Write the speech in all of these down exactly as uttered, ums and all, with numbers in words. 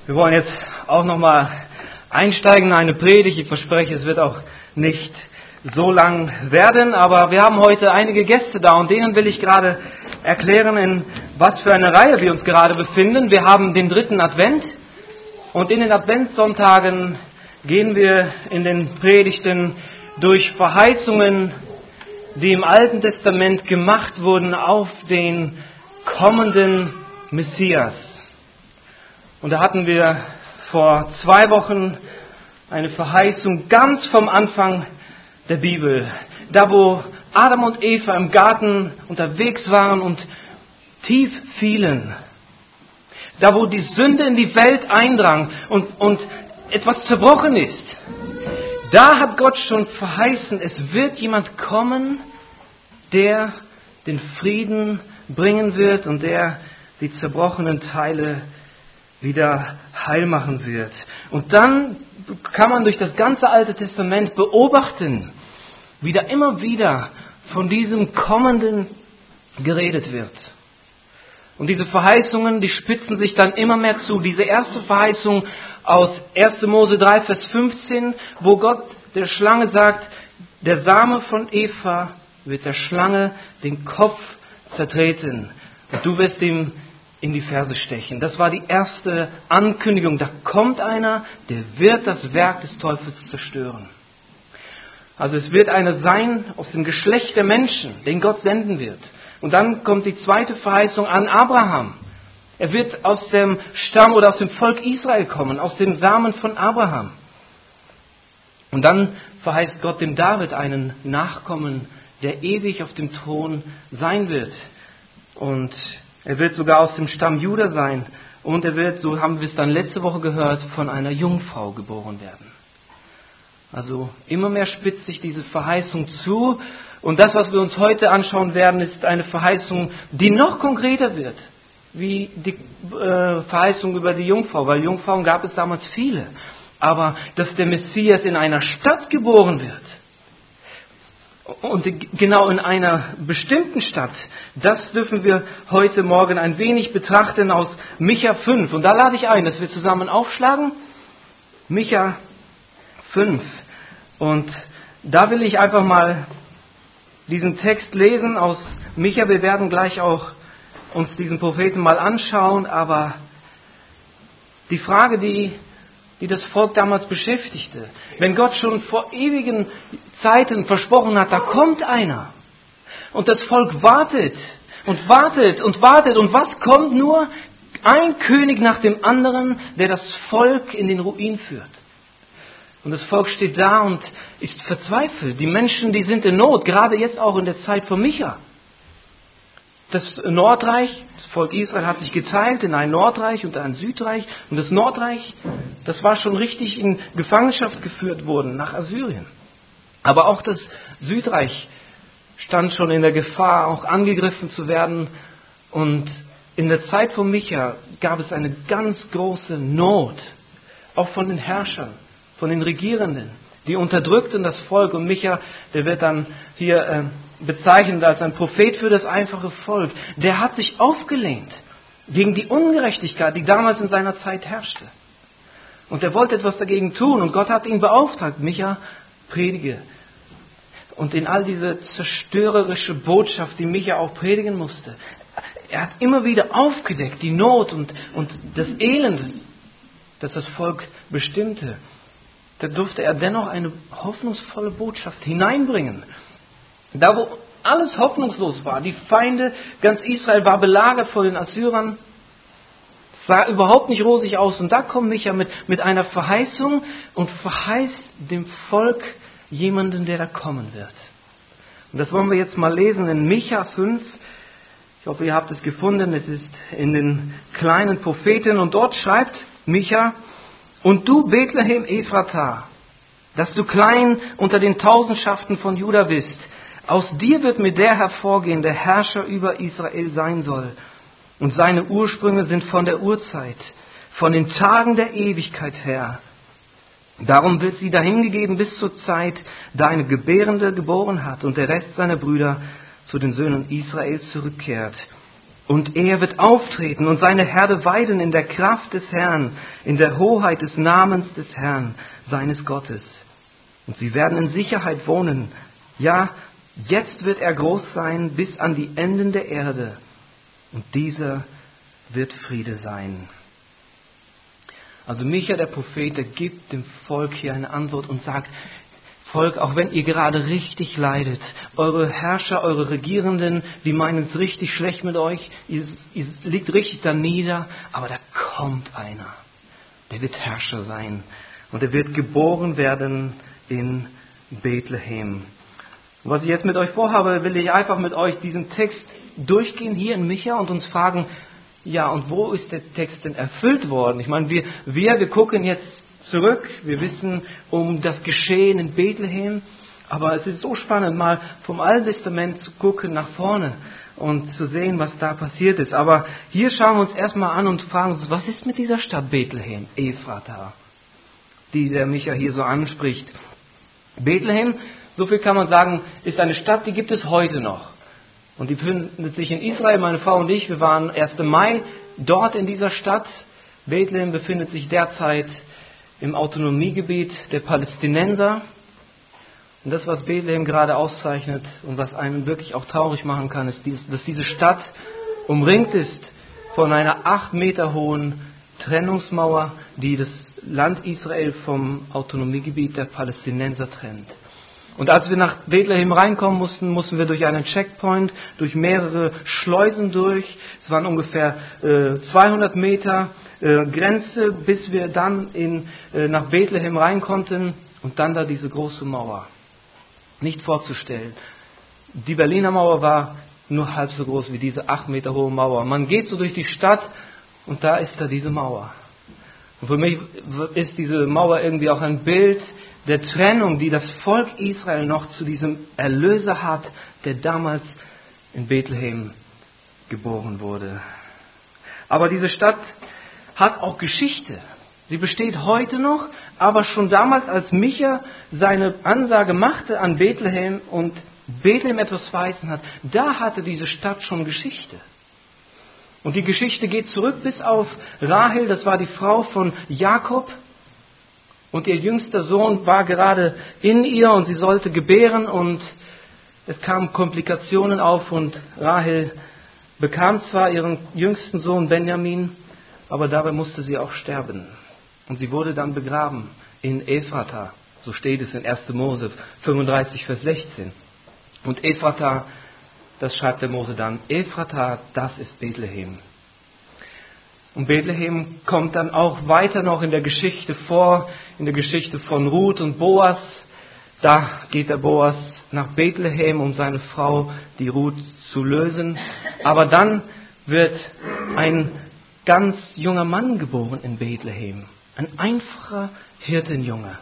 Wir wollen jetzt auch nochmal einsteigen in eine Predigt. Ich verspreche, es wird auch nicht so lang werden, aber wir haben heute einige Gäste da und denen will ich gerade erklären, in was für eine Reihe wir uns gerade befinden. Wir haben den dritten Advent und in den Adventssonntagen gehen wir in den Predigten durch Verheißungen, die im Alten Testament gemacht wurden auf den kommenden Messias. Und da hatten wir vor zwei Wochen eine Verheißung ganz vom Anfang der Bibel. Da, wo Adam und Eva im Garten unterwegs waren und tief fielen. Da, wo die Sünde in die Welt eindrang und, und etwas zerbrochen ist. Da hat Gott schon verheißen, es wird jemand kommen, der den Frieden bringen wird und der die zerbrochenen Teile wieder heil machen wird. Und dann kann man durch das ganze Alte Testament beobachten, wie da immer wieder von diesem Kommenden geredet wird. Und diese Verheißungen, die spitzen sich dann immer mehr zu. Diese erste Verheißung aus erster Mose drei, Vers fünfzehn, wo Gott der Schlange sagt, der Same von Eva wird der Schlange den Kopf zertreten und du wirst ihm in die Ferse stechen. Das war die erste Ankündigung. Da kommt einer, der wird das Werk des Teufels zerstören. Also es wird einer sein aus dem Geschlecht der Menschen, den Gott senden wird. Und dann kommt die zweite Verheißung an Abraham. Er wird aus dem Stamm oder aus dem Volk Israel kommen, aus dem Samen von Abraham. Und dann verheißt Gott dem David einen Nachkommen, der ewig auf dem Thron sein wird. Und er wird sogar aus dem Stamm Juda sein. Und er wird, so haben wir es dann letzte Woche gehört, von einer Jungfrau geboren werden. Also immer mehr spitzt sich diese Verheißung zu. Und das, was wir uns heute anschauen werden, ist eine Verheißung, die noch konkreter wird. Wie die äh, Verheißung über die Jungfrau. Weil Jungfrauen gab es damals viele. Aber dass der Messias in einer Stadt geboren wird. Und genau in einer bestimmten Stadt, das dürfen wir heute Morgen ein wenig betrachten aus Micha fünf. Und da lade ich ein, dass wir zusammen aufschlagen. Micha fünf. Und da will ich einfach mal diesen Text lesen aus Micha. Wir werden gleich auch uns diesen Propheten mal anschauen. Aber die Frage, die... die das Volk damals beschäftigte. Wenn Gott schon vor ewigen Zeiten versprochen hat, da kommt einer. Und das Volk wartet und wartet und wartet. Und was kommt nur? Ein König nach dem anderen, der das Volk in den Ruin führt. Und das Volk steht da und ist verzweifelt. Die Menschen, die sind in Not, gerade jetzt auch in der Zeit von Micha. Das Nordreich, das Volk Israel hat sich geteilt in ein Nordreich und ein Südreich. Und das Nordreich, das war schon richtig in Gefangenschaft geführt worden nach Assyrien. Aber auch das Südreich stand schon in der Gefahr, auch angegriffen zu werden. Und in der Zeit von Micha gab es eine ganz große Not, auch von den Herrschern, von den Regierenden. Die unterdrückten das Volk. Und Micha, der wird dann hier äh, bezeichnet als ein Prophet für das einfache Volk. Der hat sich aufgelehnt gegen die Ungerechtigkeit, die damals in seiner Zeit herrschte. Und er wollte etwas dagegen tun. Und Gott hat ihn beauftragt, Micha, predige. Und in all diese zerstörerische Botschaft, die Micha auch predigen musste, er hat immer wieder aufgedeckt die Not und, und das Elend, das das Volk bestimmte. Da durfte er dennoch eine hoffnungsvolle Botschaft hineinbringen. Da, wo alles hoffnungslos war, die Feinde, ganz Israel war belagert von den Assyrern, sah überhaupt nicht rosig aus. Und da kommt Micha mit, mit einer Verheißung und verheißt dem Volk jemanden, der da kommen wird. Und das wollen wir jetzt mal lesen in Micha fünf. Ich hoffe, ihr habt es gefunden. Es ist in den kleinen Propheten. Und dort schreibt Micha: Und du, Bethlehem Ephrata, dass du klein unter den Tausendschaften von Juda bist, aus dir wird mir der hervorgehen, der Herrscher über Israel sein soll. Und seine Ursprünge sind von der Urzeit, von den Tagen der Ewigkeit her. Darum wird sie dahingegeben bis zur Zeit, da eine Gebärende geboren hat und der Rest seiner Brüder zu den Söhnen Israels zurückkehrt. Und er wird auftreten und seine Herde weiden in der Kraft des Herrn, in der Hoheit des Namens des Herrn, seines Gottes. Und sie werden in Sicherheit wohnen. Ja, jetzt wird er groß sein bis an die Enden der Erde. Und dieser wird Friede sein. Also Micha, der Prophet, der gibt dem Volk hier eine Antwort und sagt, Volk, auch wenn ihr gerade richtig leidet, eure Herrscher, eure Regierenden, die meinen es richtig schlecht mit euch, ihr, ihr liegt richtig da nieder, aber da kommt einer, der wird Herrscher sein und er wird geboren werden in Bethlehem. Und was ich jetzt mit euch vorhabe, will ich einfach mit euch diesen Text durchgehen hier in Micha und uns fragen, ja, und wo ist der Text denn erfüllt worden? Ich meine, wir, wir, wir gucken jetzt zurück, wir wissen um das Geschehen in Bethlehem, aber es ist so spannend, mal vom Alten Testament zu gucken nach vorne und zu sehen, was da passiert ist. Aber hier schauen wir uns erstmal an und fragen uns, was ist mit dieser Stadt Bethlehem, Ephrata, die der Micha hier so anspricht. Bethlehem, so viel kann man sagen, ist eine Stadt, die gibt es heute noch. Und die befindet sich in Israel. Meine Frau und ich, wir waren ersten Mai dort in dieser Stadt. Bethlehem befindet sich derzeit im Autonomiegebiet der Palästinenser. Und das, was Bethlehem gerade auszeichnet und was einen wirklich auch traurig machen kann, ist, dass diese Stadt umringt ist von einer acht Meter hohen Trennungsmauer, die das Land Israel vom Autonomiegebiet der Palästinenser trennt. Und als wir nach Bethlehem reinkommen mussten, mussten wir durch einen Checkpoint, durch mehrere Schleusen durch. Es waren ungefähr äh, zweihundert Meter äh, Grenze, bis wir dann in, äh, nach Bethlehem rein konnten. Und dann da diese große Mauer. Nicht vorzustellen. Die Berliner Mauer war nur halb so groß wie diese acht Meter hohe Mauer. Man geht so durch die Stadt und da ist da diese Mauer. Und für mich ist diese Mauer irgendwie auch ein Bild der Trennung, die das Volk Israel noch zu diesem Erlöser hat, der damals in Bethlehem geboren wurde. Aber diese Stadt hat auch Geschichte. Sie besteht heute noch, aber schon damals, als Micha seine Ansage machte an Bethlehem und Bethlehem etwas verheißen hat, da hatte diese Stadt schon Geschichte. Und die Geschichte geht zurück bis auf Rahel, das war die Frau von Jakob. Und ihr jüngster Sohn war gerade in ihr und sie sollte gebären und es kamen Komplikationen auf und Rahel bekam zwar ihren jüngsten Sohn Benjamin, aber dabei musste sie auch sterben. Und sie wurde dann begraben in Ephrata, so steht es in erster Mose fünfunddreißig, Vers sechzehn. Und Ephrata, das schreibt der Mose dann, Ephrata, das ist Bethlehem. Und Bethlehem kommt dann auch weiter noch in der Geschichte vor, in der Geschichte von Ruth und Boas. Da geht der Boas nach Bethlehem, um seine Frau, die Ruth, zu lösen. Aber dann wird ein ganz junger Mann geboren in Bethlehem. Ein einfacher Hirtenjunge.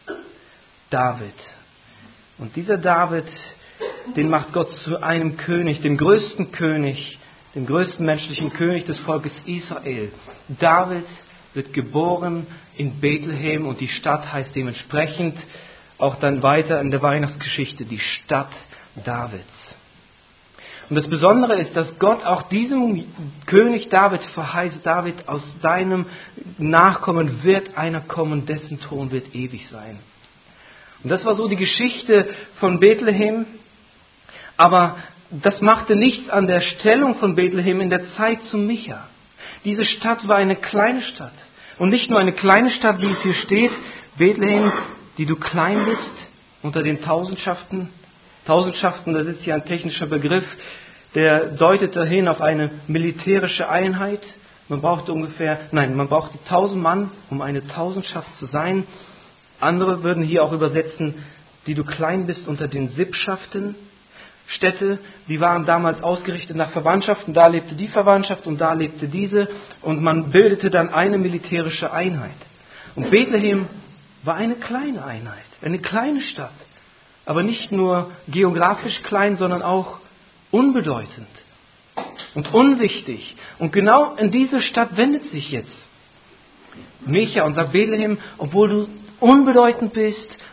David. Und dieser David, den macht Gott zu einem König, dem größten König, dem größten menschlichen König des Volkes Israel. David wird geboren in Bethlehem und die Stadt heißt dementsprechend auch dann weiter in der Weihnachtsgeschichte die Stadt Davids. Und das Besondere ist, dass Gott auch diesem König David verheißt, David, aus deinem Nachkommen wird einer kommen, dessen Thron wird ewig sein. Und das war so die Geschichte von Bethlehem. Aber das machte nichts an der Stellung von Bethlehem in der Zeit zu Micha. Diese Stadt war eine kleine Stadt. Und nicht nur eine kleine Stadt, wie es hier steht, Bethlehem, die du klein bist unter den Tausendschaften. Tausendschaften, das ist ja ein technischer Begriff, der deutet dahin auf eine militärische Einheit. Man brauchte ungefähr, nein, man brauchte tausend Mann, um eine Tausendschaft zu sein. Andere würden hier auch übersetzen, die du klein bist unter den Sippschaften. Städte, die waren damals ausgerichtet nach Verwandtschaften. Da lebte die Verwandtschaft und da lebte diese. Und man bildete dann eine militärische Einheit. Und Bethlehem war eine kleine Einheit, eine kleine Stadt. Aber nicht nur geografisch klein, sondern auch unbedeutend und unwichtig. Und genau in diese Stadt wendet sich jetzt Micha und sagt, Bethlehem, obwohl du unbedeutend bist,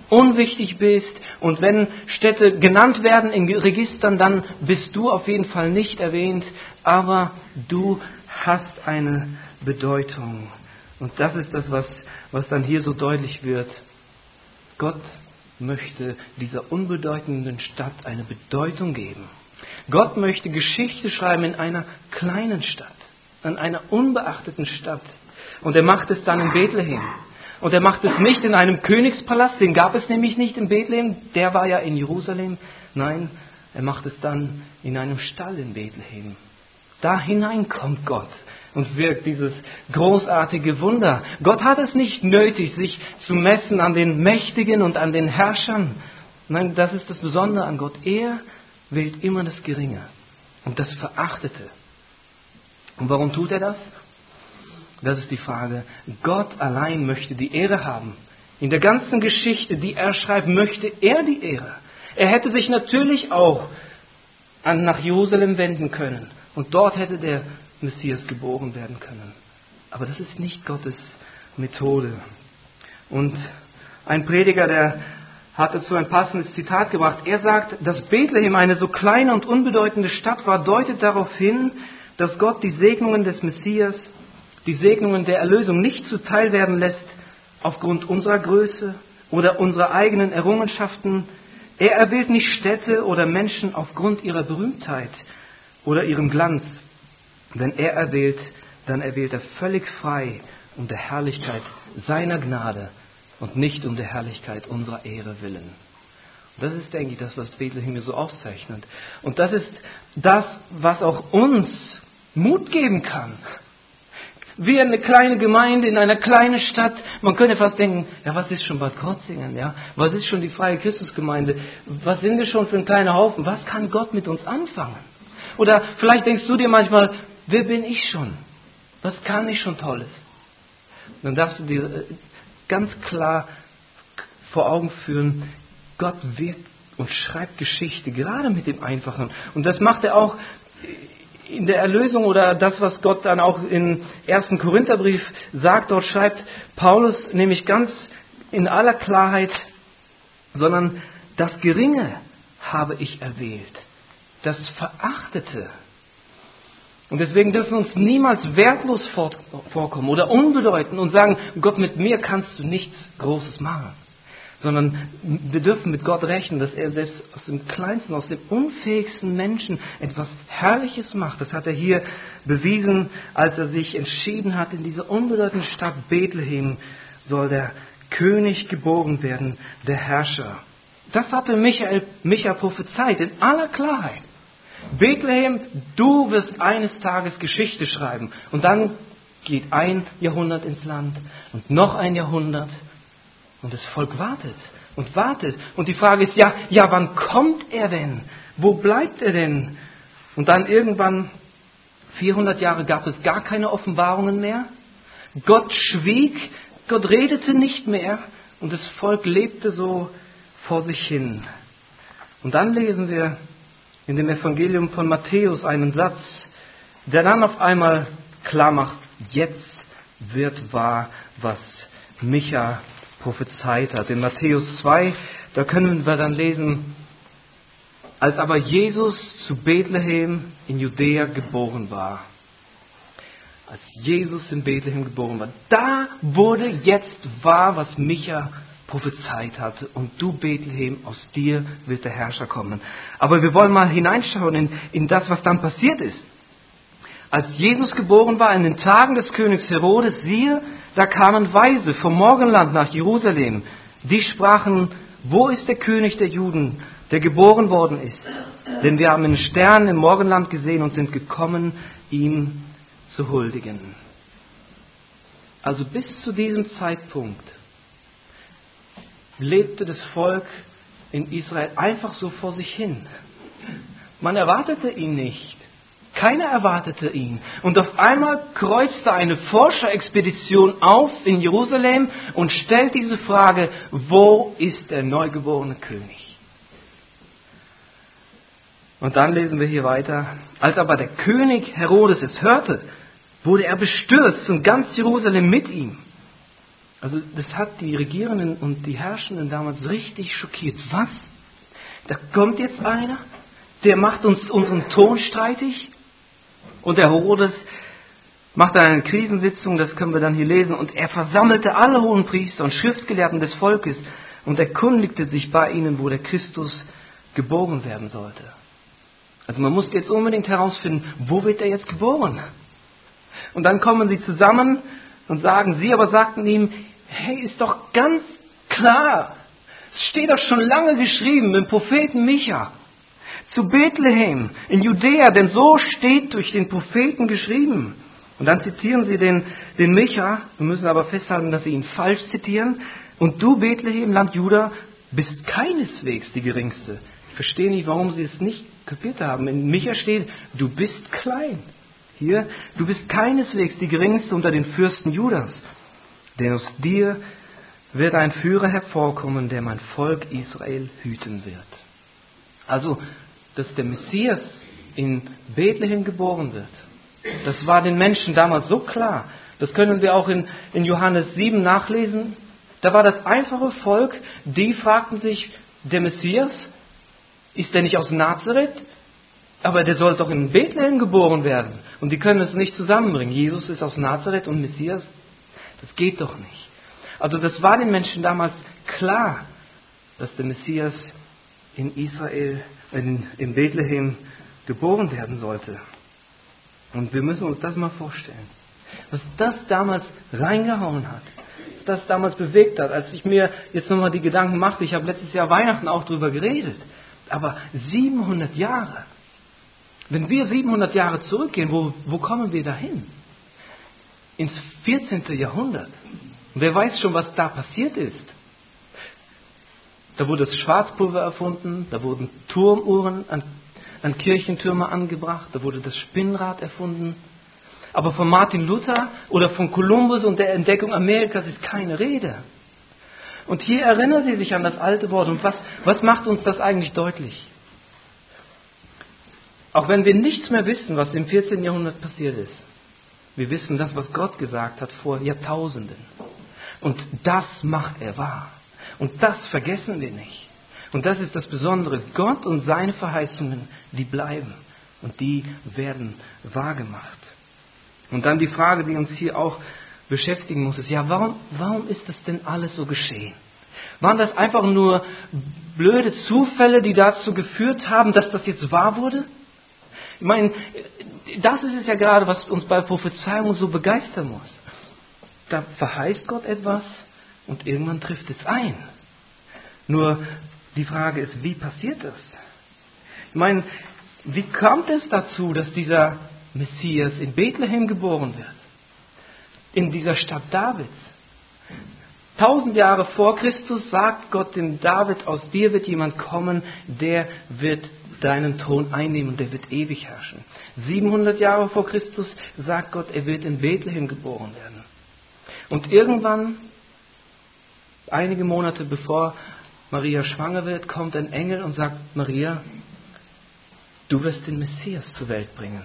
unwichtig bist und wenn Städte genannt werden in Registern, dann bist du auf jeden Fall nicht erwähnt, aber du hast eine Bedeutung. Und das ist das, was, was dann hier so deutlich wird. Gott möchte dieser unbedeutenden Stadt eine Bedeutung geben. Gott möchte Geschichte schreiben in einer kleinen Stadt, in einer unbeachteten Stadt. Und er macht es dann in Bethlehem. Und er macht es nicht in einem Königspalast, den gab es nämlich nicht in Bethlehem, der war ja in Jerusalem. Nein, er macht es dann in einem Stall in Bethlehem. Da hinein kommt Gott und wirkt dieses großartige Wunder. Gott hat es nicht nötig, sich zu messen an den Mächtigen und an den Herrschern. Nein, das ist das Besondere an Gott. Er wählt immer das Geringe und das Verachtete. Und warum tut er das? Das ist die Frage. Gott allein möchte die Ehre haben. In der ganzen Geschichte, die er schreibt, möchte er die Ehre. Er hätte sich natürlich auch an, nach Jerusalem wenden können. Und dort hätte der Messias geboren werden können. Aber das ist nicht Gottes Methode. Und ein Prediger, der hat dazu ein passendes Zitat gebracht. Er sagt, dass Bethlehem eine so kleine und unbedeutende Stadt war, deutet darauf hin, dass Gott die Segnungen des Messias, die Segnungen der Erlösung nicht zuteil werden lässt aufgrund unserer Größe oder unserer eigenen Errungenschaften. Er erwählt nicht Städte oder Menschen aufgrund ihrer Berühmtheit oder ihrem Glanz. Wenn er erwählt, dann erwählt er völlig frei um der Herrlichkeit seiner Gnade und nicht um der Herrlichkeit unserer Ehre willen. Und das ist, denke ich, das, was Bethlehem hier so auszeichnet. Und das ist das, was auch uns Mut geben kann. Wir eine kleine Gemeinde in einer kleinen Stadt, man könnte fast denken, ja, was ist schon Bad Krotzingen, ja? Was ist schon die Freie Christusgemeinde? Was sind wir schon für ein kleiner Haufen? Was kann Gott mit uns anfangen? Oder vielleicht denkst du dir manchmal, wer bin ich schon? Was kann ich schon Tolles? Dann darfst du dir ganz klar vor Augen führen, Gott wirkt und schreibt Geschichte, gerade mit dem Einfachen. Und das macht er auch in der Erlösung oder das, was Gott dann auch im ersten Korintherbrief sagt. Dort schreibt Paulus nämlich ganz in aller Klarheit, sondern das Geringe habe ich erwählt, das Verachtete. Und deswegen dürfen wir uns niemals wertlos vorkommen oder unbedeutend und sagen, Gott, mit mir kannst du nichts Großes machen. Sondern wir dürfen mit Gott rechnen, dass er selbst aus dem kleinsten, aus dem unfähigsten Menschen etwas Herrliches macht. Das hat er hier bewiesen, als er sich entschieden hat, in dieser unbedeutenden Stadt Bethlehem soll der König geboren werden, der Herrscher. Das hatte Michael, Micha prophezeit in aller Klarheit. Bethlehem, du wirst eines Tages Geschichte schreiben. Und dann geht ein Jahrhundert ins Land und noch ein Jahrhundert. Und das Volk wartet und wartet. Und die Frage ist, ja, ja, wann kommt er denn? Wo bleibt er denn? Und dann irgendwann, vierhundert Jahre gab es gar keine Offenbarungen mehr. Gott schwieg, Gott redete nicht mehr. Und das Volk lebte so vor sich hin. Und dann lesen wir in dem Evangelium von Matthäus einen Satz, der dann auf einmal klar macht, jetzt wird wahr, was Micha prophezeit hat. In Matthäus zwei, da können wir dann lesen, als aber Jesus zu Bethlehem in Judäa geboren war. Als Jesus in Bethlehem geboren war, da wurde jetzt wahr, was Micha prophezeit hatte. Und du, Bethlehem, aus dir wird der Herrscher kommen. Aber wir wollen mal hineinschauen in, in das, was dann passiert ist. Als Jesus geboren war, in den Tagen des Königs Herodes, siehe, da kamen Weise vom Morgenland nach Jerusalem. Die sprachen, wo ist der König der Juden, der geboren worden ist? Denn wir haben einen Stern im Morgenland gesehen und sind gekommen, ihm zu huldigen. Also bis zu diesem Zeitpunkt lebte das Volk in Israel einfach so vor sich hin. Man erwartete ihn nicht. Keiner erwartete ihn. Und auf einmal kreuzte eine Forscherexpedition auf in Jerusalem und stellt diese Frage, wo ist der neugeborene König? Und dann lesen wir hier weiter. Als aber der König Herodes es hörte, wurde er bestürzt und ganz Jerusalem mit ihm. Also das hat die Regierenden und die Herrschenden damals richtig schockiert. Was? Da kommt jetzt einer, der macht uns unseren Thron streitig? Und der Herodes macht dann eine Krisensitzung, das können wir dann hier lesen, und er versammelte alle Hohenpriester und Schriftgelehrten des Volkes und erkundigte sich bei ihnen, wo der Christus geboren werden sollte. Also man musste jetzt unbedingt herausfinden, wo wird er jetzt geboren? Und dann kommen sie zusammen und sagen, sie aber sagten ihm, hey, ist doch ganz klar, es steht doch schon lange geschrieben im Propheten Micha, zu Bethlehem in Judäa, denn so steht durch den Propheten geschrieben. Und dann zitieren sie den, den Micha, wir müssen aber festhalten, dass sie ihn falsch zitieren. Und du, Bethlehem, Land Juda, bist keineswegs die Geringste. Ich verstehe nicht, warum sie es nicht kapiert haben. In Micha steht, du bist klein. Hier, du bist keineswegs die Geringste unter den Fürsten Judas. Denn aus dir wird ein Führer hervorkommen, der mein Volk Israel hüten wird. Also, dass der Messias in Bethlehem geboren wird, das war den Menschen damals so klar. Das können wir auch in, in Johannes sieben nachlesen. Da war das einfache Volk, die fragten sich, der Messias, ist der nicht aus Nazareth? Aber der soll doch in Bethlehem geboren werden. Und die können es nicht zusammenbringen. Jesus ist aus Nazareth und Messias. Das geht doch nicht. Also das war den Menschen damals klar, dass der Messias in Israel, in, in Bethlehem geboren werden sollte. Und wir müssen uns das mal vorstellen, was das damals reingehauen hat, was das damals bewegt hat. Als ich mir jetzt nochmal die Gedanken machte, ich habe letztes Jahr Weihnachten auch drüber geredet, aber siebenhundert Jahre, wenn wir siebenhundert Jahre zurückgehen, wo, wo kommen wir dahin? Ins vierzehnten Jahrhundert. Und wer weiß schon, was da passiert ist. Da wurde das Schwarzpulver erfunden, da wurden Turmuhren an an Kirchentürme angebracht, da wurde das Spinnrad erfunden. Aber von Martin Luther oder von Kolumbus und der Entdeckung Amerikas ist keine Rede. Und hier erinnern Sie sich an das alte Wort. Und was, was macht uns das eigentlich deutlich? Auch wenn wir nichts mehr wissen, was im vierzehnten Jahrhundert passiert ist. Wir wissen das, was Gott gesagt hat vor Jahrtausenden. Und das macht er wahr. Und das vergessen wir nicht. Und das ist das Besondere. Gott und seine Verheißungen, die bleiben. Und die werden wahrgemacht. Und dann die Frage, die uns hier auch beschäftigen muss, ist, ja, warum, warum ist das denn alles so geschehen? Waren das einfach nur blöde Zufälle, die dazu geführt haben, dass das jetzt wahr wurde? Ich meine, das ist es ja gerade, was uns bei Prophezeiung so begeistern muss. Da verheißt Gott etwas und irgendwann trifft es ein. Nur die Frage ist, wie passiert das? Ich meine, wie kommt es dazu, dass dieser Messias in Bethlehem geboren wird? In dieser Stadt Davids. Tausend Jahre vor Christus sagt Gott dem David, aus dir wird jemand kommen, der wird deinen Thron einnehmen, der wird ewig herrschen. siebenhundert Jahre vor Christus sagt Gott, er wird in Bethlehem geboren werden. Und irgendwann, einige Monate bevor Maria schwanger wird, kommt ein Engel und sagt, Maria, du wirst den Messias zur Welt bringen.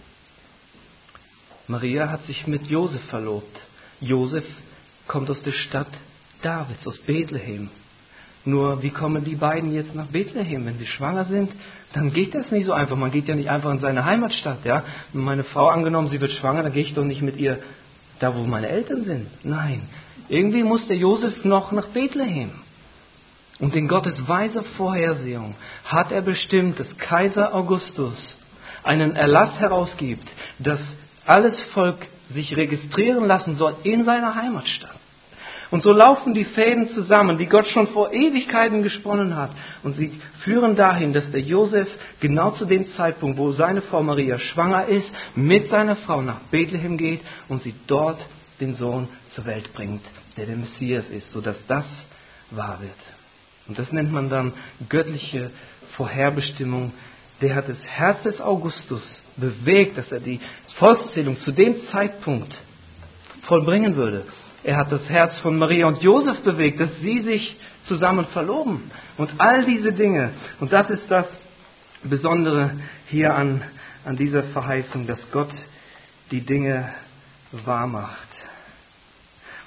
Maria hat sich mit Josef verlobt. Josef kommt aus der Stadt Davids, aus Bethlehem. Nur wie kommen die beiden jetzt nach Bethlehem? Wenn sie schwanger sind, dann geht das nicht so einfach. Man geht ja nicht einfach in seine Heimatstadt. Ja? Wenn meine Frau angenommen, sie wird schwanger, dann gehe ich doch nicht mit ihr da, wo meine Eltern sind. Nein, irgendwie muss der Josef noch nach Bethlehem. Und in Gottes weiser Vorhersehung hat er bestimmt, dass Kaiser Augustus einen Erlass herausgibt, dass alles Volk sich registrieren lassen soll in seiner Heimatstadt. Und so laufen die Fäden zusammen, die Gott schon vor Ewigkeiten gesponnen hat. Und sie führen dahin, dass der Josef genau zu dem Zeitpunkt, wo seine Frau Maria schwanger ist, mit seiner Frau nach Bethlehem geht und sie dort den Sohn zur Welt bringt, der der Messias ist, sodass das wahr wird. Und das nennt man dann göttliche Vorherbestimmung. Der hat das Herz des Augustus bewegt, dass er die Volkszählung zu dem Zeitpunkt vollbringen würde. Er hat das Herz von Maria und Josef bewegt, dass sie sich zusammen verloben. Und all diese Dinge. Und das ist das Besondere hier an, an dieser Verheißung, dass Gott die Dinge wahr macht.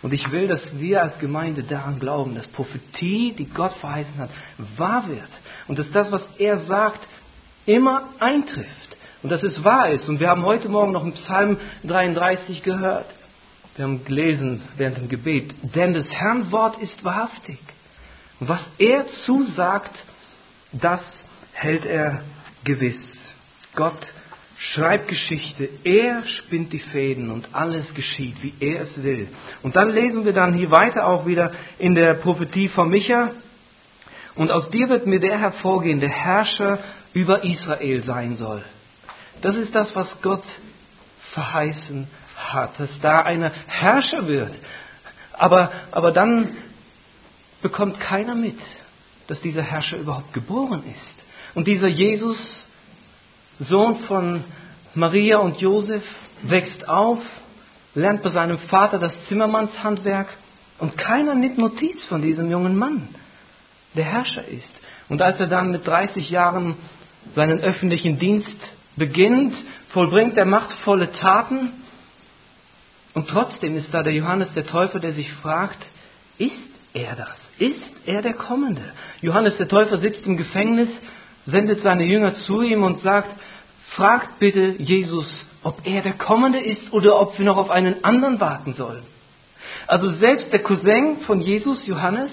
Und ich will, dass wir als Gemeinde daran glauben, dass Prophetie, die Gott verheißen hat, wahr wird. Und dass das, was er sagt, immer eintrifft. Und dass es wahr ist. Und wir haben heute Morgen noch im Psalm dreiunddreißig gehört. Wir haben gelesen während dem Gebet. Denn des Herrn Wort ist wahrhaftig. Und was er zusagt, das hält er gewiss. Gott schreibt Geschichte. Er spinnt die Fäden und alles geschieht, wie er es will. Und dann lesen wir dann hier weiter auch wieder in der Prophetie von Micha. Und aus dir wird mir der hervorgehen, der Herrscher über Israel sein soll. Das ist das, was Gott verheißen hat, dass da einer Herrscher wird. Aber, aber dann bekommt keiner mit, dass dieser Herrscher überhaupt geboren ist. Und dieser Jesus, Sohn von Maria und Josef, wächst auf, lernt bei seinem Vater das Zimmermannshandwerk und keiner nimmt Notiz von diesem jungen Mann, der Herrscher ist. Und als er dann mit dreißig Jahren seinen öffentlichen Dienst beginnt, vollbringt er machtvolle Taten und trotzdem ist da der Johannes der Täufer, der sich fragt, ist er das? Ist er der Kommende? Johannes der Täufer sitzt im Gefängnis, sendet seine Jünger zu ihm und sagt, fragt bitte Jesus, ob er der Kommende ist oder ob wir noch auf einen anderen warten sollen. Also selbst der Cousin von Jesus, Johannes,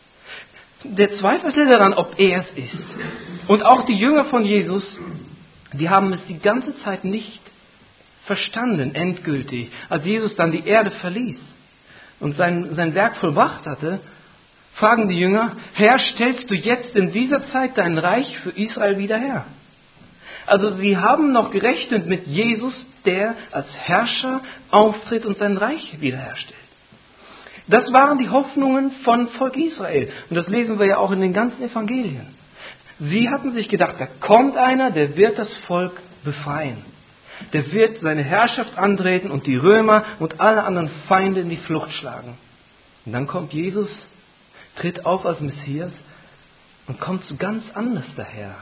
der zweifelte daran, ob er es ist. Und auch die Jünger von Jesus, die haben es die ganze Zeit nicht verstanden, endgültig. Als Jesus dann die Erde verließ und sein, sein Werk vollbracht hatte, fragen die Jünger, Herr, stellst du jetzt in dieser Zeit dein Reich für Israel wieder her? Also sie haben noch gerechnet mit Jesus, der als Herrscher auftritt und sein Reich wiederherstellt. Das waren die Hoffnungen von Volk Israel. Und das lesen wir ja auch in den ganzen Evangelien. Sie hatten sich gedacht, da kommt einer, der wird das Volk befreien. Der wird seine Herrschaft antreten und die Römer und alle anderen Feinde in die Flucht schlagen. Und dann kommt Jesus, tritt auf als Messias und kommt so ganz anders daher.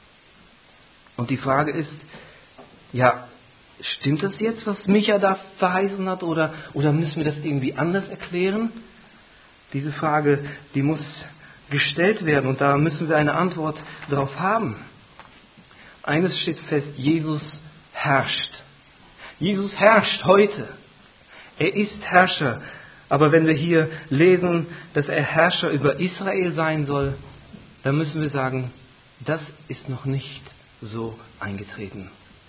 Und die Frage ist, ja, stimmt das jetzt, was Micha da verheißen hat, oder, oder müssen wir das irgendwie anders erklären? Diese Frage, die muss gestellt werden und da müssen wir eine Antwort darauf haben. Eines steht fest, Jesus herrscht. Jesus herrscht heute. Er ist Herrscher. Aber wenn wir hier lesen, dass er Herrscher über Israel sein soll, dann müssen wir sagen, das ist noch nicht so eingetreten.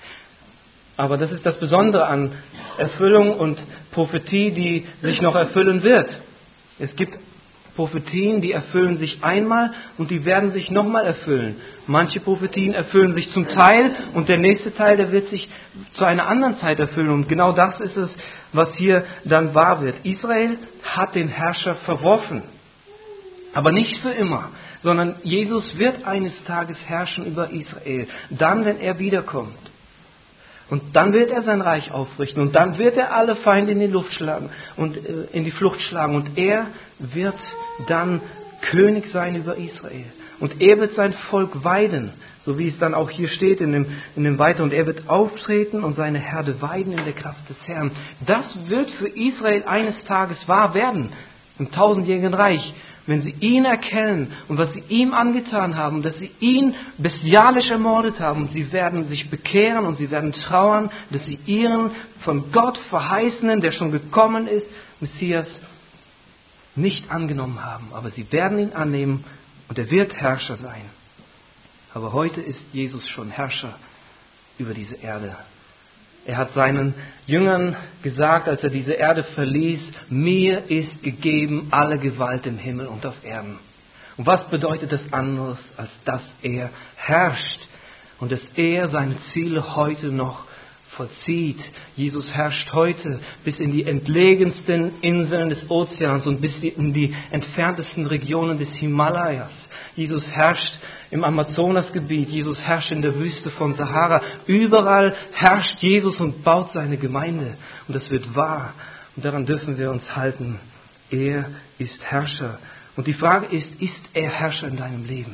Aber das ist das Besondere an Erfüllung und Prophetie, die sich noch erfüllen wird. Es gibt Prophetien, die erfüllen sich einmal und die werden sich nochmal erfüllen. Manche Prophetien erfüllen sich zum Teil und der nächste Teil, der wird sich zu einer anderen Zeit erfüllen. Und genau das ist es, was hier dann wahr wird. Israel hat den Herrscher verworfen. Aber nicht für immer, sondern Jesus wird eines Tages herrschen über Israel. Dann, wenn er wiederkommt. Und dann wird er sein Reich aufrichten und dann wird er alle Feinde in die Luft schlagen und äh, in die Flucht schlagen und er wird dann König sein über Israel und er wird sein Volk weiden, so wie es dann auch hier steht in dem, in dem Weiter, und er wird auftreten und seine Herde weiden in der Kraft des Herrn. Das wird für Israel eines Tages wahr werden, im tausendjährigen Reich. Wenn sie ihn erkennen und was sie ihm angetan haben, dass sie ihn bestialisch ermordet haben, und sie werden sich bekehren und sie werden trauern, dass sie ihren von Gott verheißenen, der schon gekommen ist, Messias nicht angenommen haben. Aber sie werden ihn annehmen und er wird Herrscher sein. Aber heute ist Jesus schon Herrscher über diese Erde. Er hat seinen Jüngern gesagt, als er diese Erde verließ, mir ist gegeben alle Gewalt im Himmel und auf Erden. Und was bedeutet das anderes, als dass er herrscht und dass er seine Ziele heute noch vollzieht. Jesus herrscht heute bis in die entlegensten Inseln des Ozeans und bis in die entferntesten Regionen des Himalayas. Jesus herrscht im Amazonasgebiet, Jesus herrscht in der Wüste von Sahara. Überall herrscht Jesus und baut seine Gemeinde. Und das wird wahr. Und daran dürfen wir uns halten. Er ist Herrscher. Und die Frage ist, ist er Herrscher in deinem Leben?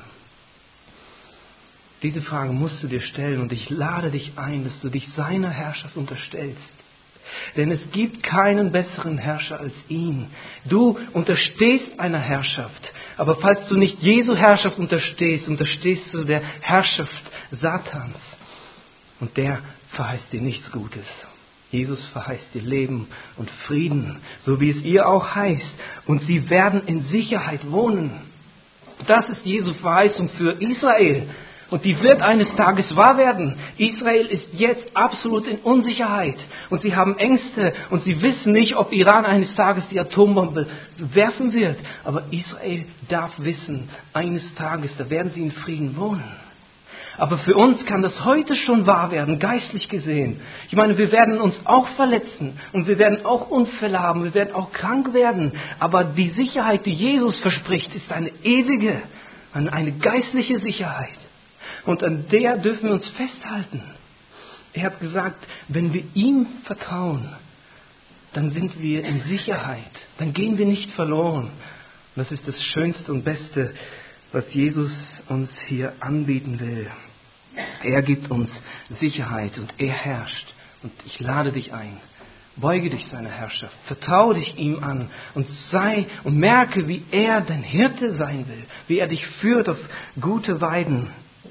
Diese Frage musst du dir stellen und ich lade dich ein, dass du dich seiner Herrschaft unterstellst. Denn es gibt keinen besseren Herrscher als ihn. Du unterstehst einer Herrschaft. Aber falls du nicht Jesu Herrschaft unterstehst, unterstehst du der Herrschaft Satans. Und der verheißt dir nichts Gutes. Jesus verheißt dir Leben und Frieden, so wie es ihr auch heißt. Und sie werden in Sicherheit wohnen. Das ist Jesu Verheißung für Israel. Und die wird eines Tages wahr werden. Israel ist jetzt absolut in Unsicherheit. Und sie haben Ängste. Und sie wissen nicht, ob Iran eines Tages die Atombombe werfen wird. Aber Israel darf wissen, eines Tages, da werden sie in Frieden wohnen. Aber für uns kann das heute schon wahr werden, geistlich gesehen. Ich meine, wir werden uns auch verletzen und wir werden auch Unfälle haben, wir werden auch krank werden. Aber die Sicherheit, die Jesus verspricht, ist eine ewige, eine geistliche Sicherheit. Und an der dürfen wir uns festhalten. Er hat gesagt, wenn wir ihm vertrauen, dann sind wir in Sicherheit. Dann gehen wir nicht verloren. Und das ist das Schönste und Beste, was Jesus uns hier anbieten will. Er gibt uns Sicherheit und er herrscht. Und ich lade dich ein. Beuge dich seiner Herrschaft. Vertraue dich ihm an und sei und merke, wie er dein Hirte sein will. Wie er dich führt auf gute Weiden.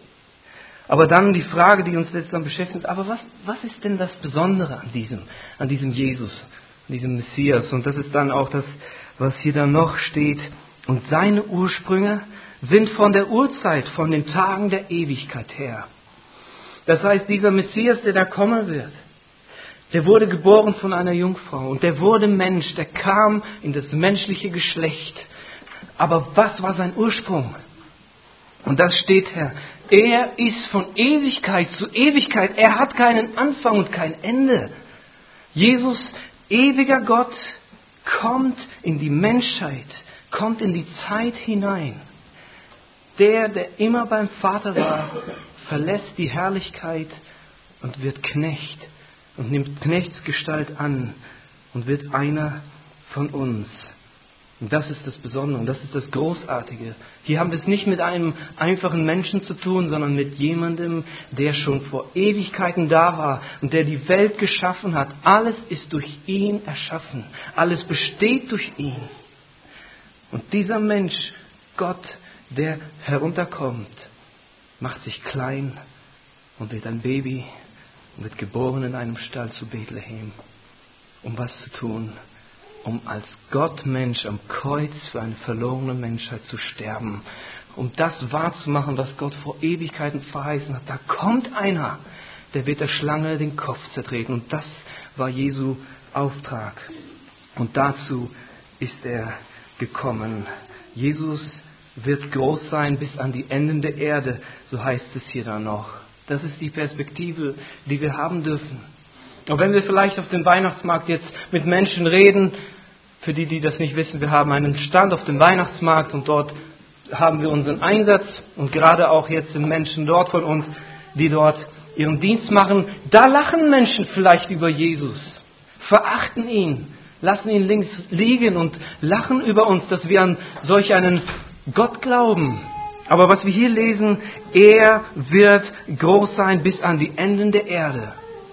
Aber dann die Frage, die uns jetzt dann beschäftigt, aber was, was ist denn das Besondere an diesem, an diesem Jesus, an diesem Messias? Und das ist dann auch das, was hier dann noch steht. Und seine Ursprünge sind von der Urzeit, von den Tagen der Ewigkeit her. Das heißt, dieser Messias, der da kommen wird, der wurde geboren von einer Jungfrau und der wurde Mensch, der kam in das menschliche Geschlecht. Aber was war sein Ursprung? Und das steht hier. Er ist von Ewigkeit zu Ewigkeit. Er hat keinen Anfang und kein Ende. Jesus, ewiger Gott, kommt in die Menschheit, kommt in die Zeit hinein. Der, der immer beim Vater war, verlässt die Herrlichkeit und wird Knecht und nimmt Knechtsgestalt an und wird einer von uns. Und das ist das Besondere und das ist das Großartige. Hier haben wir es nicht mit einem einfachen Menschen zu tun, sondern mit jemandem, der schon vor Ewigkeiten da war und der die Welt geschaffen hat. Alles ist durch ihn erschaffen. Alles besteht durch ihn. Und dieser Mensch, Gott, der herunterkommt, macht sich klein und wird ein Baby und wird geboren in einem Stall zu Bethlehem. Um was zu tun? Um als Gott-Mensch am Kreuz für eine verlorene Menschheit zu sterben. Um das wahrzumachen, was Gott vor Ewigkeiten verheißen hat. Da kommt einer, der wird der Schlange den Kopf zertreten. Und das war Jesu Auftrag. Und dazu ist er gekommen. Jesus wird groß sein bis an die Enden der Erde, so heißt es hier dann noch. Das ist die Perspektive, die wir haben dürfen. Und wenn wir vielleicht auf dem Weihnachtsmarkt jetzt mit Menschen reden, für die, die das nicht wissen, wir haben einen Stand auf dem Weihnachtsmarkt und dort haben wir unseren Einsatz und gerade auch jetzt sind Menschen dort von uns, die dort ihren Dienst machen. Da lachen Menschen vielleicht über Jesus, verachten ihn, lassen ihn links liegen und lachen über uns, dass wir an solch einen Gott glauben. Aber was wir hier lesen, er wird groß sein bis an die Enden der Erde.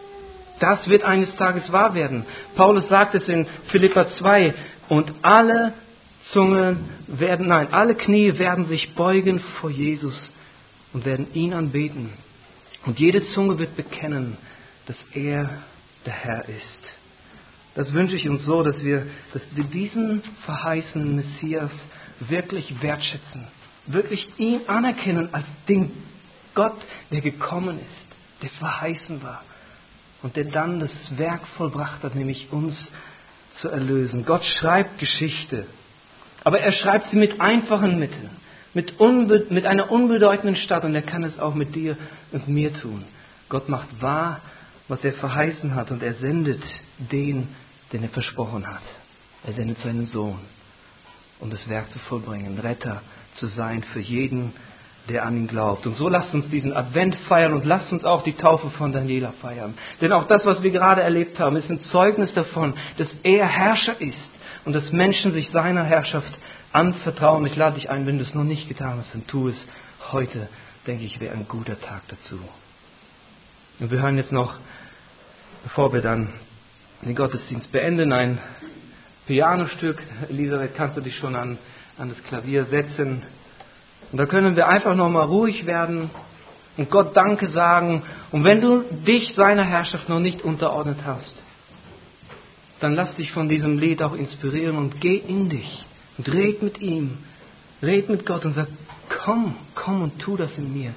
Das wird eines Tages wahr werden. Paulus sagt es in Philipper zwei, und alle Zungen werden, nein, alle Knie werden sich beugen vor Jesus und werden ihn anbeten. Und jede Zunge wird bekennen, dass er der Herr ist. Das wünsche ich uns so, dass wir, dass wir diesen verheißenen Messias wirklich wertschätzen, wirklich ihn anerkennen als den Gott, der gekommen ist, der verheißen war und der dann das Werk vollbracht hat, nämlich uns zu erlösen. Gott schreibt Geschichte, aber er schreibt sie mit einfachen Mitteln, mit, unbe- mit einer unbedeutenden Stadt und er kann es auch mit dir und mir tun. Gott macht wahr, was er verheißen hat und er sendet den, den er versprochen hat. Er sendet seinen Sohn, um das Werk zu vollbringen, Retter zu sein für jeden, der an ihn glaubt. Und so lasst uns diesen Advent feiern und lasst uns auch die Taufe von Daniela feiern. Denn auch das, was wir gerade erlebt haben, ist ein Zeugnis davon, dass er Herrscher ist und dass Menschen sich seiner Herrschaft anvertrauen. Ich lade dich ein, wenn du es noch nicht getan hast, dann tu es heute, denke ich, wäre ein guter Tag dazu. Und wir hören jetzt noch, bevor wir dann den Gottesdienst beenden. Ein Pianostück. Elisabeth, kannst du dich schon an, an das Klavier setzen? Und da können wir einfach nochmal ruhig werden und Gott Danke sagen. Und wenn du dich seiner Herrschaft noch nicht unterordnet hast, dann lass dich von diesem Lied auch inspirieren und geh in dich und red mit ihm. Red mit Gott und sag, komm, komm und tu das in mir.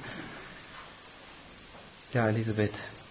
Ja, Elisabeth.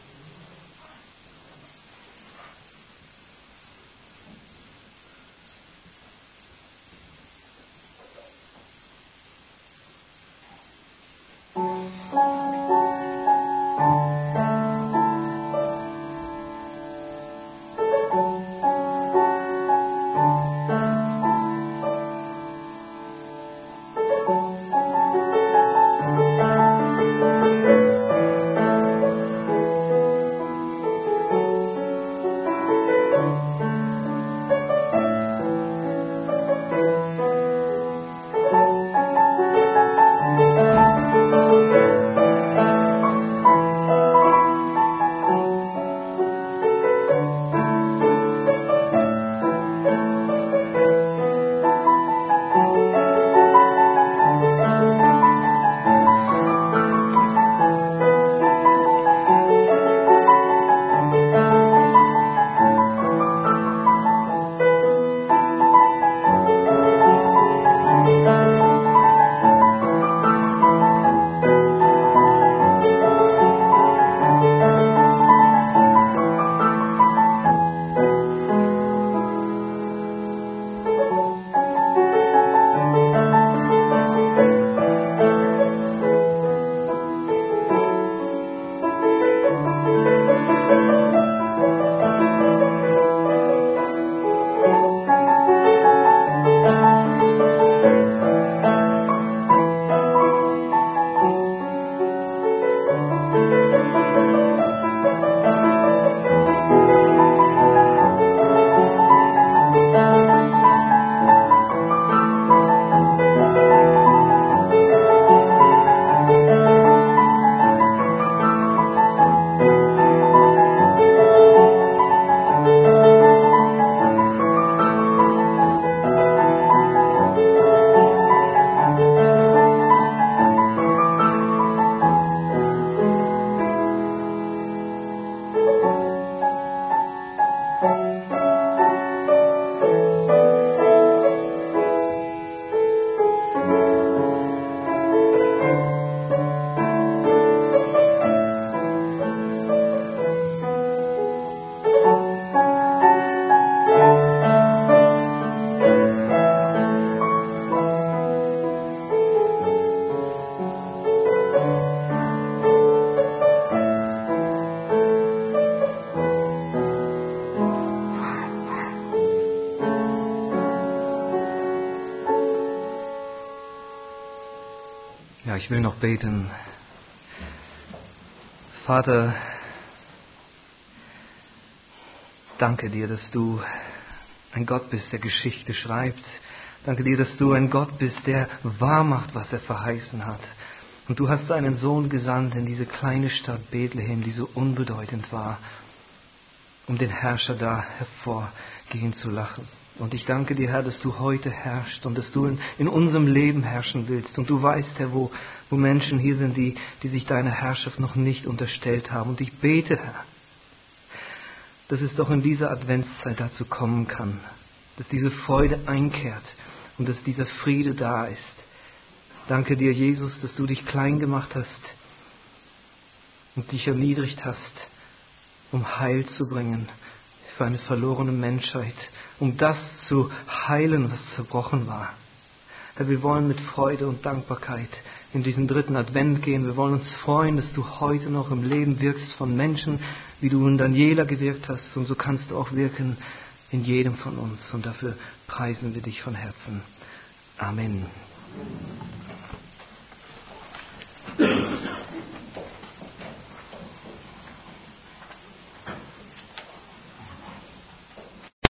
Ich will noch beten. Vater, danke dir, dass du ein Gott bist, der Geschichte schreibt. Danke dir, dass du ein Gott bist, der wahr macht, was er verheißen hat. Und du hast deinen Sohn gesandt in diese kleine Stadt Bethlehem, die so unbedeutend war, um den Herrscher da hervorgehen zu lassen. Und ich danke dir, Herr, dass du heute herrschst und dass du in, in unserem Leben herrschen willst. Und du weißt, Herr, wo, wo Menschen hier sind, die, die sich deiner Herrschaft noch nicht unterstellt haben. Und ich bete, Herr, dass es doch in dieser Adventszeit dazu kommen kann, dass diese Freude einkehrt und dass dieser Friede da ist. Danke dir, Jesus, dass du dich klein gemacht hast und dich erniedrigt hast, um Heil zu bringen für eine verlorene Menschheit, um das zu heilen, was zerbrochen war. Herr, wir wollen mit Freude und Dankbarkeit in diesen dritten Advent gehen. Wir wollen uns freuen, dass du heute noch im Leben wirkst von Menschen, wie du in Daniela gewirkt hast. Und so kannst du auch wirken in jedem von uns. Und dafür preisen wir dich von Herzen. Amen.